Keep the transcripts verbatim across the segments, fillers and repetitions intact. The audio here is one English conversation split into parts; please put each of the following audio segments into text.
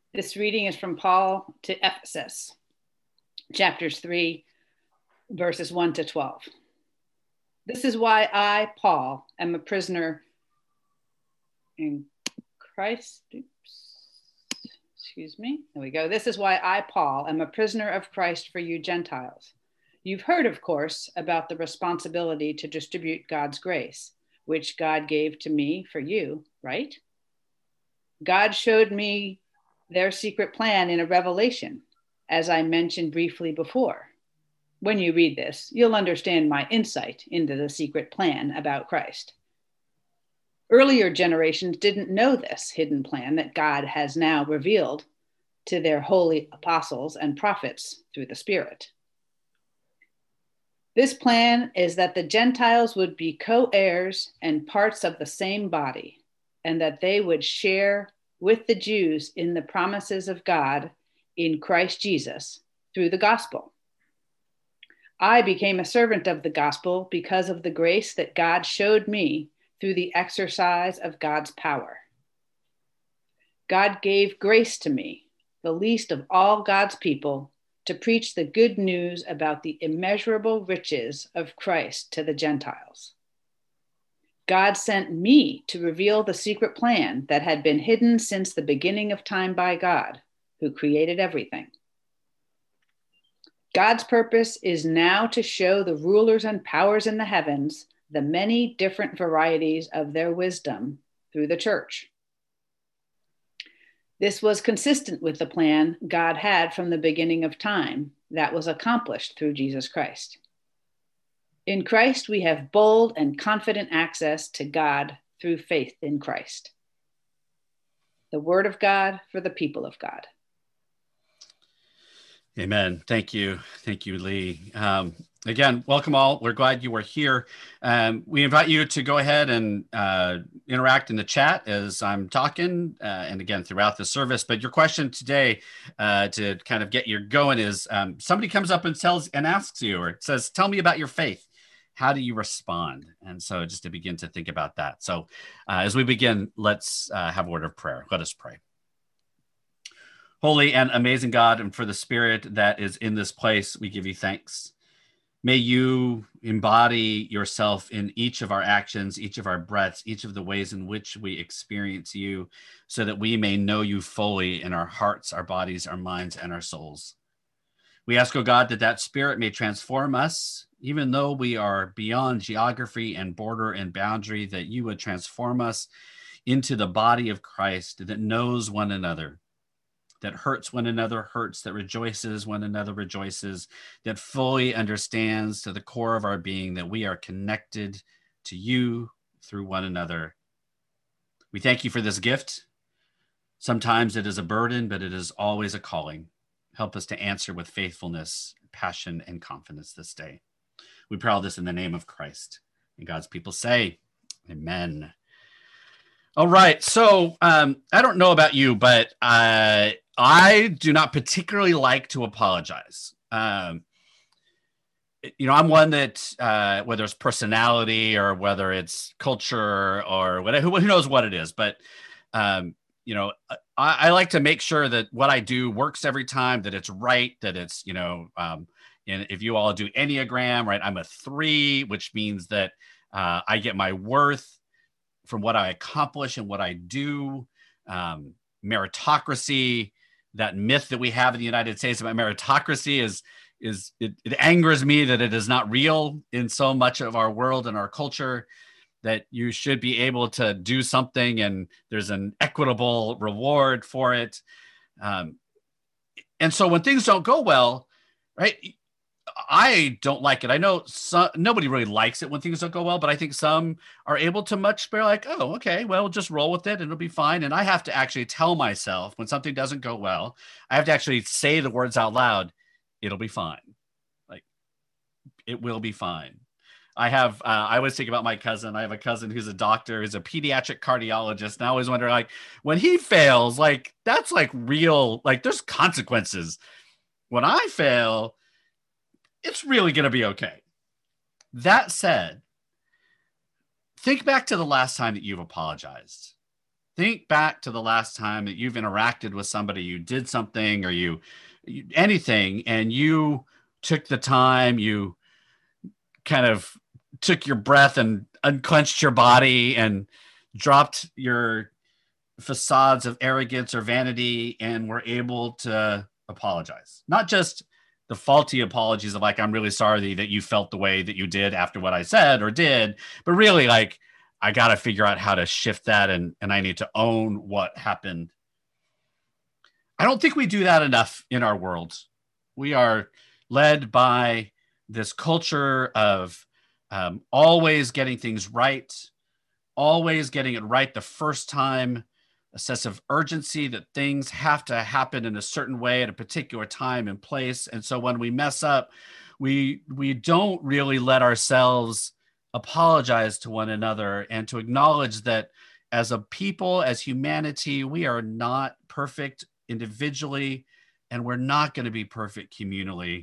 This reading is from Paul to Ephesus, chapters three, verses one to twelve. This is why I, Paul, am a prisoner in Christ. Oops. Excuse me. There we go. This is why I, Paul, am a prisoner of Christ for you Gentiles. You've heard, of course, about the responsibility to distribute God's grace, which God gave to me for you, right? God showed me their secret plan in a revelation, as I mentioned briefly before. When you read this, you'll understand my insight into the secret plan about Christ. Earlier generations didn't know this hidden plan that God has now revealed to their holy apostles and prophets through the Spirit. This plan is that the Gentiles would be co-heirs and parts of the same body, and that they would share with the Jews in the promises of God in Christ Jesus through the gospel. I became a servant of the gospel because of the grace that God showed me through the exercise of God's power. God gave grace to me, the least of all God's people, to preach the good news about the immeasurable riches of Christ to the Gentiles. God sent me to reveal the secret plan that had been hidden since the beginning of time by God, who created everything. God's purpose is now to show the rulers and powers in the heavens the many different varieties of their wisdom through the church. This was consistent with the plan God had from the beginning of time that was accomplished through Jesus Christ. In Christ, we have bold and confident access to God through faith in Christ. The word of God for the people of God. Amen. Thank you. Thank you, Lee. Um, again, welcome all. We're glad you were here. Um, we invite you to go ahead and uh, interact in the chat as I'm talking, uh, and again, throughout the service. But your question today, uh, to kind of get you going, is um, somebody comes up and tells and asks you, or says, tell me about your faith. How do you respond? And so just to begin to think about that. So uh, as we begin, let's uh, have a word of prayer. Let us pray. Holy and amazing God, and for the Spirit that is in this place, we give you thanks. May you embody yourself in each of our actions, each of our breaths, each of the ways in which we experience you, so that we may know you fully in our hearts, our bodies, our minds, and our souls. We ask, oh God, that that Spirit may transform us, even though we are beyond geography and border and boundary, that you would transform us into the body of Christ that knows one another, that hurts one another, hurts, that rejoices one another, rejoices, that fully understands to the core of our being that we are connected to you through one another. We thank you for this gift. Sometimes it is a burden, but it is always a calling. Help us to answer with faithfulness, passion, and confidence this day. We pray all this in the name of Christ. And God's people say, amen. All right. So um, I don't know about you, but uh, I do not particularly like to apologize. Um, you know, I'm one that, uh, whether it's personality or whether it's culture or whatever, who knows what it is, but, um, you know, I, I like to make sure that what I do works every time, that it's right, that it's, you know, um, and if you all do Enneagram, right, I'm a three, which means that uh, I get my worth from what I accomplish and what I do. Um, meritocracy, that myth that we have in the United States about meritocracy is, is it, it angers me that it is not real in so much of our world and our culture, that you should be able to do something and there's an equitable reward for it. Um, and so when things don't go well, right, I don't like it. I know some, nobody really likes it when things don't go well, but I think some are able to much better, like, oh, okay, well, just roll with it and it'll be fine. And I have to actually tell myself when something doesn't go well, I have to actually say the words out loud, it'll be fine. Like, it will be fine. I have, uh, I always think about my cousin. I have a cousin who's a doctor, who's a pediatric cardiologist. And I always wonder, like, when he fails, like, that's like real, like, there's consequences. When I fail, it's really going to be okay. That said, think back to the last time that you've apologized. think back to the last time that you've interacted with somebody, you did something or you, you anything, and you took the time, you kind of took your breath and unclenched your body and dropped your facades of arrogance or vanity and were able to apologize. Not just the faulty apologies of like, I'm really sorry that you felt the way that you did after what I said or did, but really like, I got to figure out how to shift that and, and I need to own what happened. I don't think we do that enough in our world. We are led by this culture of um, always getting things right, always getting it right the first time, a sense of urgency that things have to happen in a certain way at a particular time and place. And so when we mess up, we we don't really let ourselves apologize to one another and to acknowledge that as a people, as humanity, we are not perfect individually, and we're not going to be perfect communally.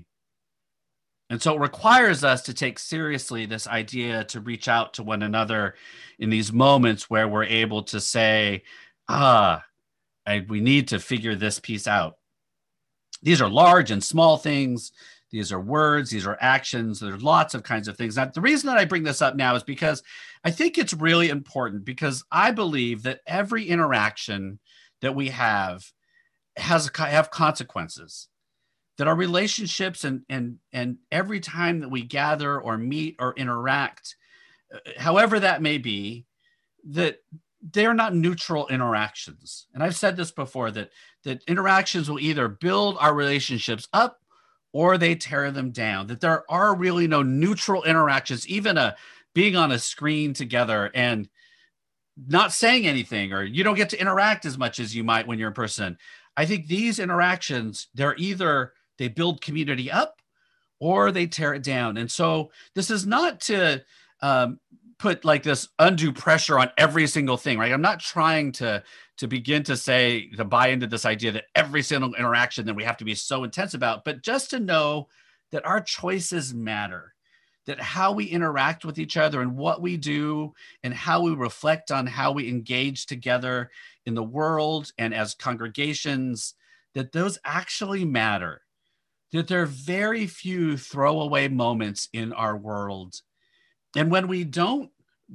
And so it requires us to take seriously this idea to reach out to one another in these moments where we're able to say, ah, I, we need to figure this piece out. These are large and small things. These are words, these are actions. There's lots of kinds of things. Now, the reason that I bring this up now is because I think it's really important, because I believe that every interaction that we have has have consequences, that our relationships and, and, and every time that we gather or meet or interact, however that may be, that they're not neutral interactions. And I've said this before, that, that interactions will either build our relationships up or they tear them down, that there are really no neutral interactions, even a being on a screen together and not saying anything, or you don't get to interact as much as you might when you're in person. I think these interactions, they're either they build community up or they tear it down. And so this is not to um, put like this undue pressure on every single thing, right? I'm not trying to, to begin to say, to buy into this idea that every single interaction that we have to be so intense about, but just to know that our choices matter, that how we interact with each other and what we do and how we reflect on how we engage together in the world and as congregations, that those actually matter, that there are very few throwaway moments in our world. And when we don't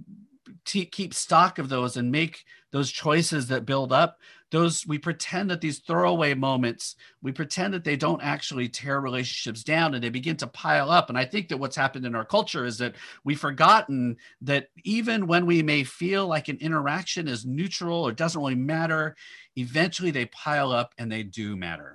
t- keep stock of those and make those choices that build up, those we pretend that these throwaway moments, we pretend that they don't actually tear relationships down and they begin to pile up. And I think that what's happened in our culture is that we've forgotten that even when we may feel like an interaction is neutral or doesn't really matter, eventually they pile up and they do matter.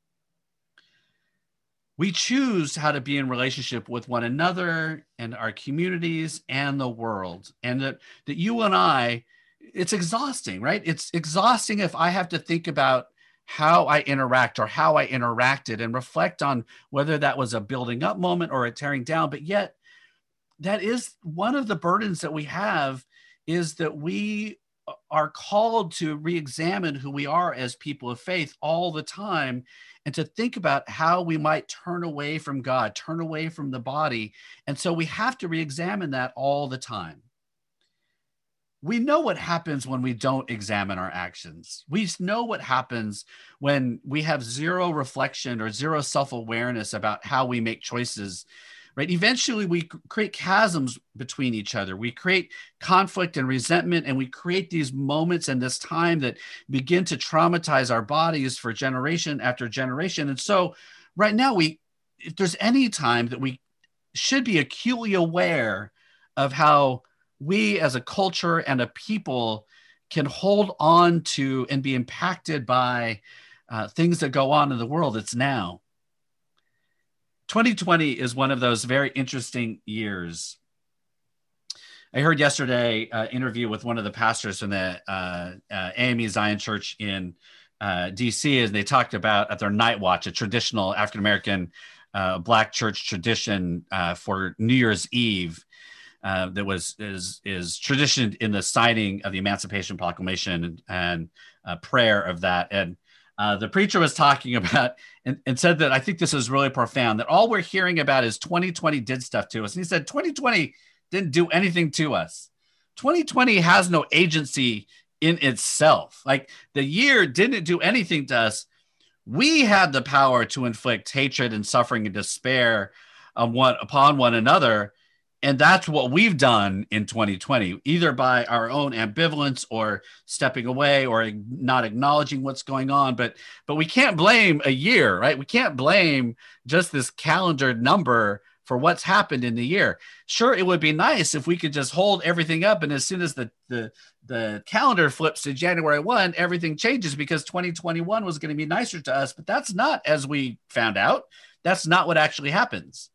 We choose how to be in relationship with one another and our communities and the world. And that, that you and I, it's exhausting, right? It's exhausting if I have to think about how I interact or how I interacted and reflect on whether that was a building up moment or a tearing down. But yet that is one of the burdens that we have, is that we are called to re-examine who we are as people of faith all the time, and to think about how we might turn away from God, turn away from the body. And so we have to re-examine that all the time. We know what happens when we don't examine our actions. We know what happens when we have zero reflection or zero self-awareness about how we make choices, right? Eventually we create chasms between each other. We create conflict and resentment, and we create these moments and this time that begin to traumatize our bodies for generation after generation. And so right now, we, if there's any time that we should be acutely aware of how we as a culture and a people can hold on to and be impacted by uh, things that go on in the world, it's now. twenty twenty is one of those very interesting years. I heard yesterday an uh, interview with one of the pastors from the uh, uh, A M E Zion Church in uh, D C, and they talked about at their night watch, a traditional African-American uh, Black church tradition uh, for New Year's Eve uh, that was is is tradition in the signing of the Emancipation Proclamation and, and uh, prayer of that. And Uh, the preacher was talking about and, and said that I think this is really profound, that all we're hearing about is twenty twenty did stuff to us. And he said, twenty twenty didn't do anything to us. twenty twenty has no agency in itself. Like the year didn't do anything to us. We had the power to inflict hatred and suffering and despair on one, upon one another. And that's what we've done in twenty twenty, either by our own ambivalence or stepping away or not acknowledging what's going on. But but we can't blame a year, right? We can't blame just this calendar number for what's happened in the year. Sure, it would be nice if we could just hold everything up, and as soon as the the the calendar flips to January first, everything changes because twenty twenty-one was going to be nicer to us. But that's not, as we found out, that's not what actually happens.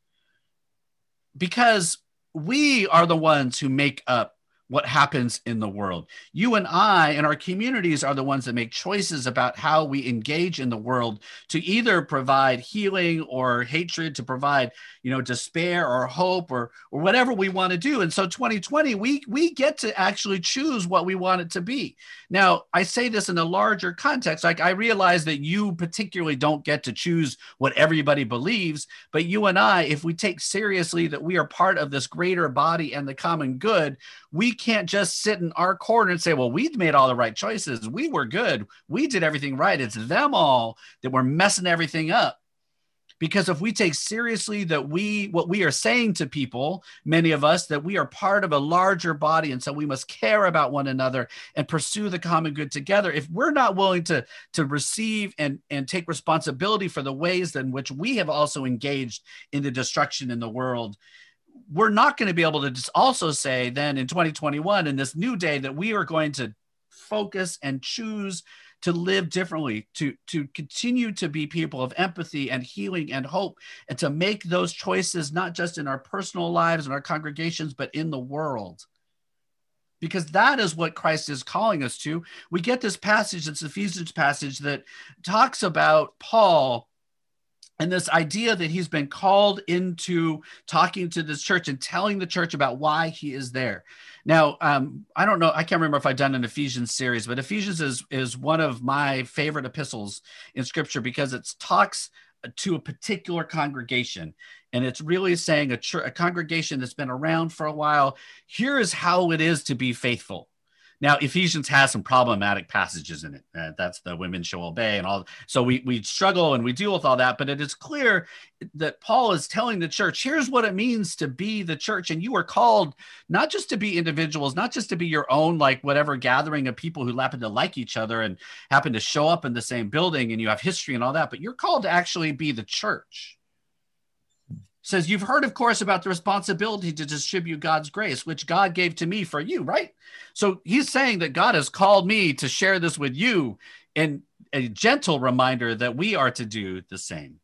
Because we are the ones who make up what happens in the world. You and I and our communities are the ones that make choices about how we engage in the world to either provide healing or hatred, to provide, you know, despair or hope or or whatever we want to do. And so twenty twenty, we we get to actually choose what we want it to be. Now, I say this in a larger context. Like, I realize that you particularly don't get to choose what everybody believes, but you and I, if we take seriously that we are part of this greater body and the common good, we can't just sit in our corner and say, well, we made all the right choices. We were good. We did everything right. It's them all that were messing everything up. Because if we take seriously that we, what we are saying to people, many of us, that we are part of a larger body, and so we must care about one another and pursue the common good together. If we're not willing to, to receive and, and take responsibility for the ways in which we have also engaged in the destruction in the world, we're not going to be able to just also say then in twenty twenty-one, in this new day, that we are going to focus and choose to live differently, to, to continue to be people of empathy and healing and hope, and to make those choices, not just in our personal lives and our congregations, but in the world. Because that is what Christ is calling us to. We get this passage, this Ephesians passage, that talks about Paul and this idea that he's been called into talking to this church and telling the church about why he is there. Now, um, I don't know, I can't remember if I've done an Ephesians series, but Ephesians is, is one of my favorite epistles in Scripture because it talks to a particular congregation. And it's really saying a, church, a congregation that's been around for a while, here is how it is to be faithful. Now, Ephesians has some problematic passages in it. Uh, that's the women shall obey and all. So we, we struggle and we deal with all that. But it is clear that Paul is telling the church, here's what it means to be the church. And you are called not just to be individuals, not just to be your own, like whatever gathering of people who happen to like each other and happen to show up in the same building and you have history and all that, but you're called to actually be the church. Says, you've heard, of course, about the responsibility to distribute God's grace, which God gave to me for you, right? So he's saying that God has called me to share this with you, and a gentle reminder that we are to do the same.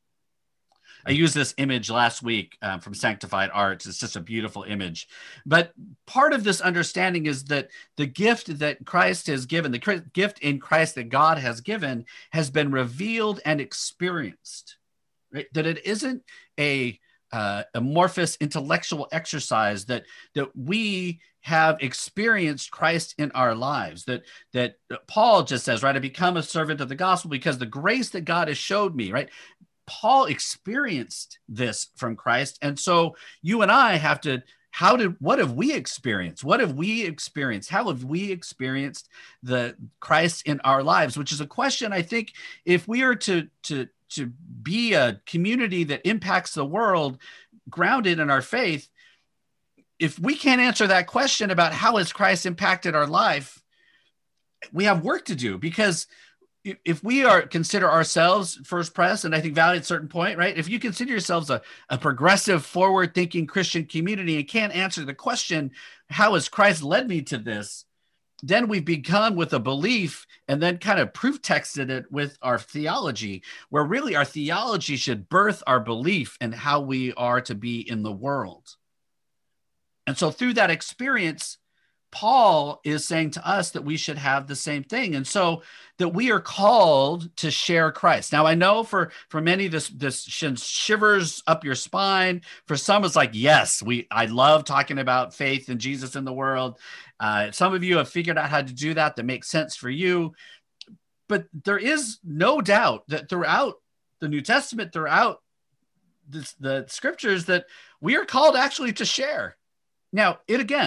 I used this image last week um, from Sanctified Arts. It's just a beautiful image. But part of this understanding is that the gift that Christ has given, the gift in Christ that God has given, has been revealed and experienced. Right? That it isn't a uh, amorphous intellectual exercise, that that we have experienced Christ in our lives. That that Paul just says, right, I become a servant of the gospel because the grace that God has showed me, right? Paul experienced this from Christ, and so you and I have to. How did what have we experienced? What have we experienced? How have we experienced the Christ in our lives? Which is a question I think if we are to to to be a community that impacts the world grounded in our faith, if we can't answer that question about how has Christ impacted our life, we have work to do. Because if we are consider ourselves, First Pres, and I think Valley at a certain point, right? If you consider yourselves a, a progressive, forward-thinking Christian community and can't answer the question, how has Christ led me to this? Then we've begun with a belief and then kind of proof texted it with our theology, where really our theology should birth our belief in how we are to be in the world. And so through that experience, Paul is saying to us that we should have the same thing. And so that we are called to share Christ. Now, I know for, for many, this, this shivers up your spine. For some, it's like, yes, we, I love talking about faith and Jesus in the world. Uh, some of you have figured out how to do that. That makes sense for you. But there is no doubt that throughout the New Testament, throughout this, the scriptures, that we are called actually to share. Now, it again,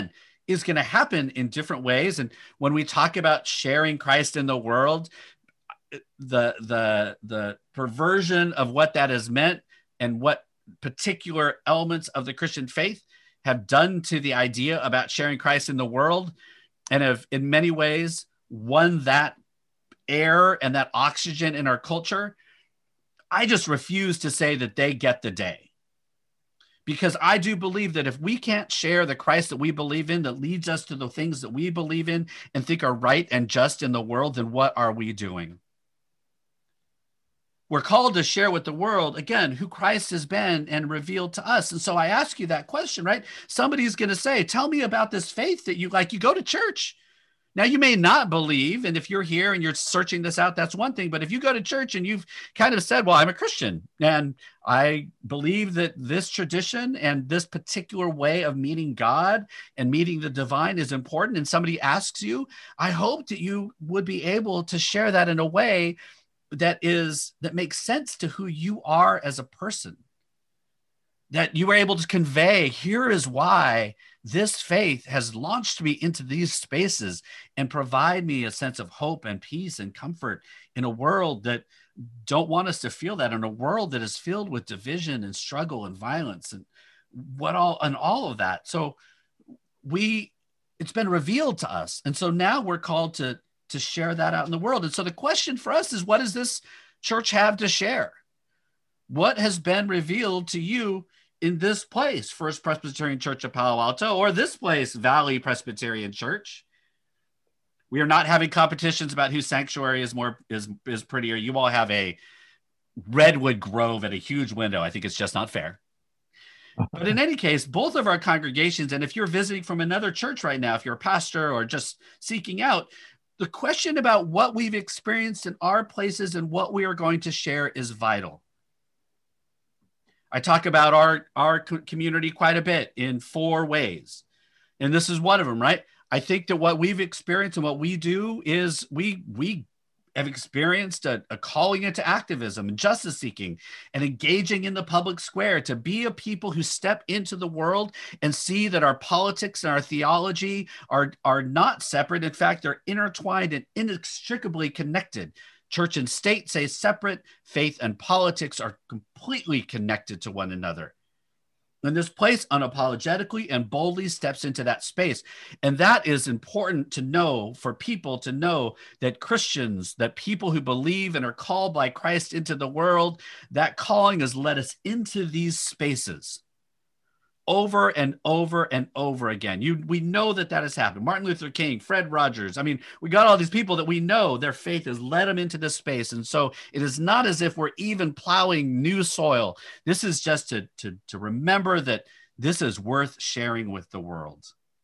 is going to happen in different ways. And when we talk about sharing Christ in the world, the the the perversion of what that has meant and what particular elements of the Christian faith have done to the idea about sharing Christ in the world, and have in many ways won that air and that oxygen in our culture, I just refuse to say that they get the day. Because I do believe that if we can't share the Christ that we believe in, that leads us to the things that we believe in and think are right and just in the world, then what are we doing? We're called to share with the world, again, who Christ has been and revealed to us. And so I ask you that question, right? Somebody's going to say, tell me about this faith that you like. You go to church. Now, you may not believe, and if you're here and you're searching this out, that's one thing. But if you go to church and you've kind of said, well, I'm a Christian, and I believe that this tradition and this particular way of meeting God and meeting the divine is important, and somebody asks you, I hope that you would be able to share that in a way that is, that makes sense to who you are as a person. That you were able to convey, here is why this faith has launched me into these spaces and provide me a sense of hope and peace and comfort in a world that don't want us to feel that, in a world that is filled with division and struggle and violence and what all, and all of that. So we, it's been revealed to us. And so now we're called to, to share that out in the world. And so the question for us is, what does this church have to share? What has been revealed to you in this place, First Presbyterian Church of Palo Alto, or this place, Valley Presbyterian Church? We are not having competitions about whose sanctuary is more is is prettier. You all have a redwood grove at a huge window. I think it's just not fair. But in any case, both of our congregations, and if you're visiting from another church right now, if you're a pastor or just seeking out, the question about what we've experienced in our places and what we are going to share is vital. I talk about our, our community quite a bit in four ways. And this is one of them, right? I think that what we've experienced and what we do is we, we have experienced a, a calling into activism and justice seeking and engaging in the public square to be a people who step into the world and see that our politics and our theology are, are not separate. In fact, they're intertwined and inextricably connected. Church and state say separate, faith and politics are completely connected to one another. And this place unapologetically and boldly steps into that space. And that is important to know, for people to know that Christians, that people who believe and are called by Christ into the world, that calling has led us into these spaces over and over and over again. You, we know that that has happened. Martin Luther King, Fred Rogers. I mean, we got all these people that we know their faith has led them into this space. And so it is not as if we're even plowing new soil. This is just to, to, to remember that this is worth sharing with the world.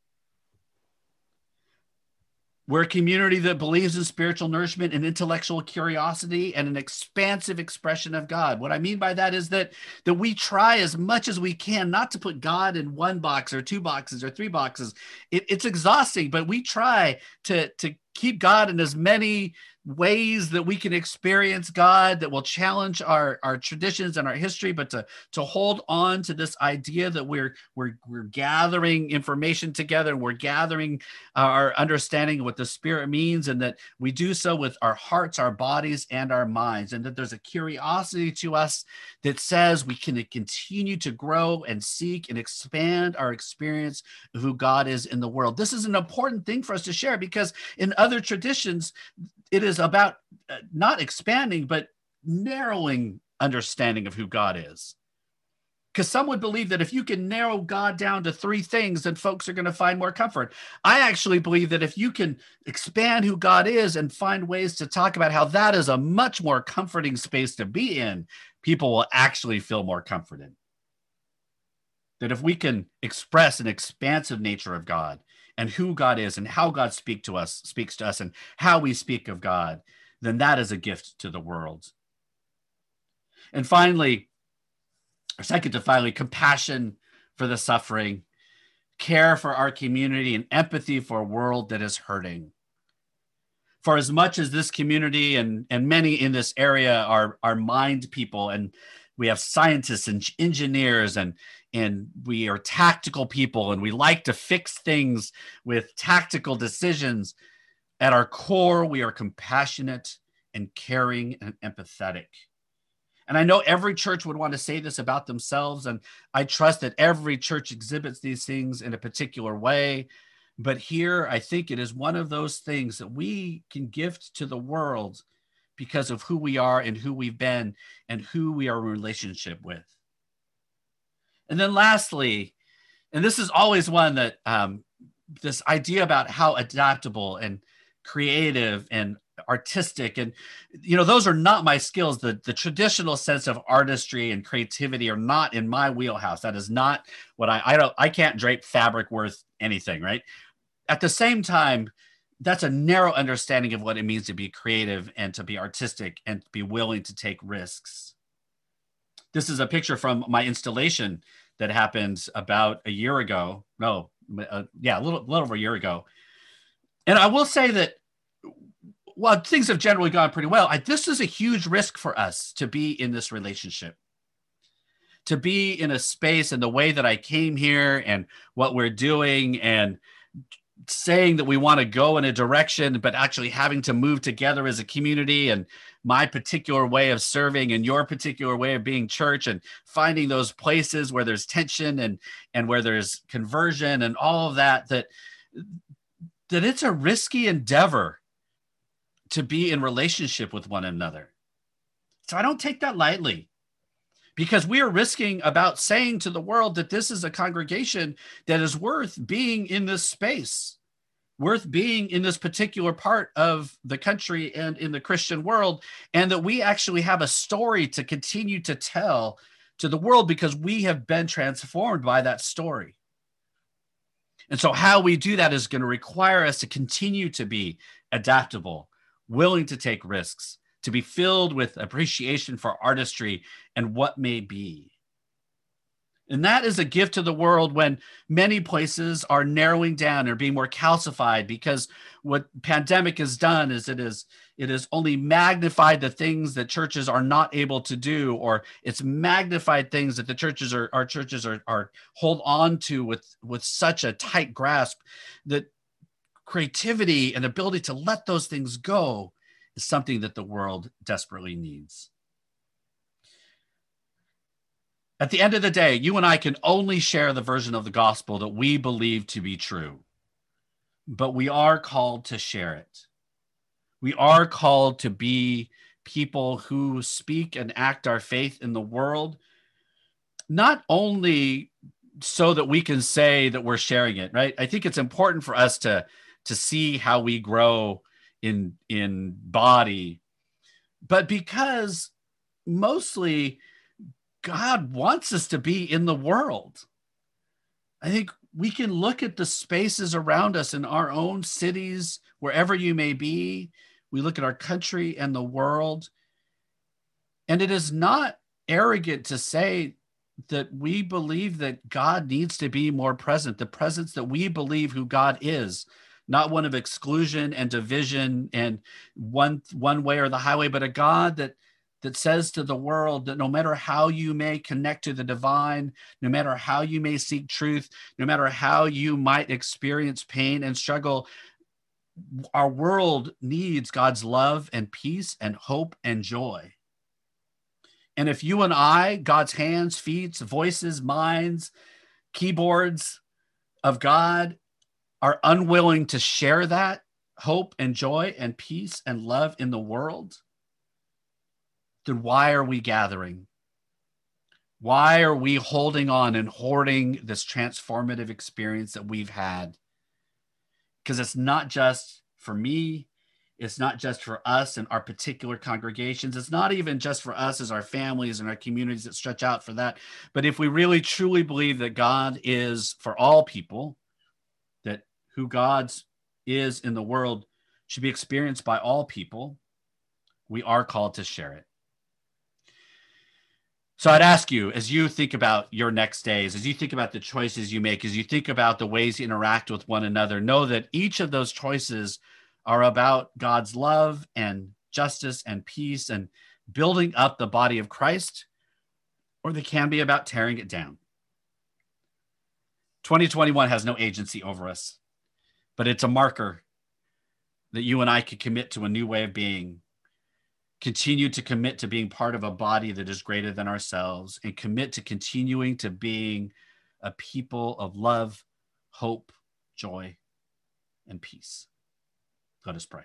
We're a community that believes in spiritual nourishment and intellectual curiosity and an expansive expression of God. What I mean by that is that, that we try as much as we can not to put God in one box or two boxes or three boxes. It, it's exhausting, but we try to, to keep God in as many ways that we can experience God that will challenge our, our traditions and our history, but to, to hold on to this idea that we're, we're, we're gathering information together, and we're gathering our understanding of what the Spirit means, and that we do so with our hearts, our bodies, and our minds, and that there's a curiosity to us that says we can continue to grow and seek and expand our experience of who God is in the world. This is an important thing for us to share, because in other traditions, it is about not expanding, but narrowing understanding of who God is. Because some would believe that if you can narrow God down to three things, then folks are going to find more comfort. I actually believe that if you can expand who God is and find ways to talk about how that is a much more comforting space to be in, people will actually feel more comforted. That if we can express an expansive nature of God and who God is and how God speak to us, speaks to us and how we speak of God, then that is a gift to the world. And finally, or second to finally, compassion for the suffering, care for our community, and empathy for a world that is hurting. For as much as this community and, and many in this area are, are mind people, and we have scientists and engineers, and and we are tactical people, and we like to fix things with tactical decisions. At our core, we are compassionate and caring and empathetic. And I know every church would want to say this about themselves, and I trust that every church exhibits these things in a particular way. But here, I think it is one of those things that we can gift to the world because of who we are and who we've been and who we are in relationship with. And then lastly, and this is always one that um, this idea about how adaptable and creative and artistic, and you know, those are not my skills. The the traditional sense of artistry and creativity are not in my wheelhouse. That is not what I I don't I can't drape fabric worth anything, right? At the same time, that's a narrow understanding of what it means to be creative and to be artistic and to be willing to take risks. This is a picture from my installation that happened about a year ago. No, uh, yeah, a little, little over a year ago. And I will say that while things have generally gone pretty well, I, this is a huge risk for us to be in this relationship, to be in a space and the way that I came here and what we're doing and saying that we want to go in a direction, but actually having to move together as a community, and my particular way of serving and your particular way of being church, and finding those places where there's tension and, and where there's conversion and all of that, that, that it's a risky endeavor to be in relationship with one another. So I don't take that lightly, because we are risking about saying to the world that this is a congregation that is worth being in this space, worth being in this particular part of the country and in the Christian world, and that we actually have a story to continue to tell to the world because we have been transformed by that story. And so how we do that is going to require us to continue to be adaptable, willing to take risks, to be filled with appreciation for artistry and what may be. And that is a gift to the world when many places are narrowing down or being more calcified, because what pandemic has done is it is it has only magnified the things that churches are not able to do, or it's magnified things that the churches are our churches are, are hold on to with, with such a tight grasp that creativity and ability to let those things go is something that the world desperately needs. At the end of the day, you and I can only share the version of the gospel that we believe to be true, but we are called to share it. We are called to be people who speak and act our faith in the world, not only so that we can say that we're sharing it, right? I think it's important for us to, to see how we grow in, in body, but because mostly God wants us to be in the world. I think we can look at the spaces around us in our own cities, wherever you may be. We look at our country and the world, and it is not arrogant to say that we believe that God needs to be more present, the presence that we believe who God is, not one of exclusion and division and one, one way or the highway, but a God that that says to the world that no matter how you may connect to the divine, no matter how you may seek truth, no matter how you might experience pain and struggle, our world needs God's love and peace and hope and joy. And if you and I, God's hands, feet, voices, minds, keyboards of God, are unwilling to share that hope and joy and peace and love in the world, then why are we gathering? Why are we holding on and hoarding this transformative experience that we've had? Because it's not just for me. It's not just for us and our particular congregations. It's not even just for us as our families and our communities that stretch out for that. But if we really truly believe that God is for all people, that who God's is in the world should be experienced by all people, we are called to share it. So I'd ask you, as you think about your next days, as you think about the choices you make, as you think about the ways you interact with one another, know that each of those choices are about God's love and justice and peace and building up the body of Christ, or they can be about tearing it down. twenty twenty-one has no agency over us, but it's a marker that you and I could commit to a new way of being, continue to commit to being part of a body that is greater than ourselves, and commit to continuing to being a people of love, hope, joy, and peace. Let us pray.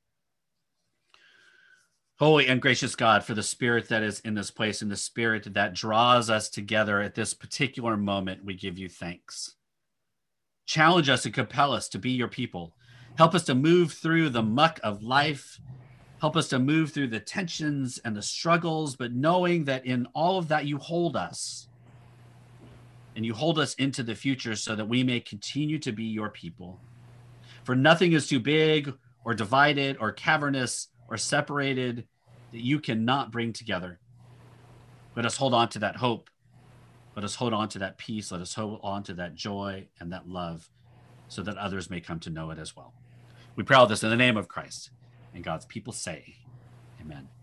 Holy and gracious God, for the spirit that is in this place and the spirit that draws us together at this particular moment, we give you thanks. Challenge us and compel us to be your people. Help us to move through the muck of life. Help us to move through the tensions and the struggles, but knowing that in all of that you hold us, and you hold us into the future so that we may continue to be your people. For nothing is too big or divided or cavernous or separated that you cannot bring together. Let us hold on to that hope. Let us hold on to that peace. Let us hold on to that joy and that love so that others may come to know it as well. We pray all this in the name of Christ, and God's people say, amen.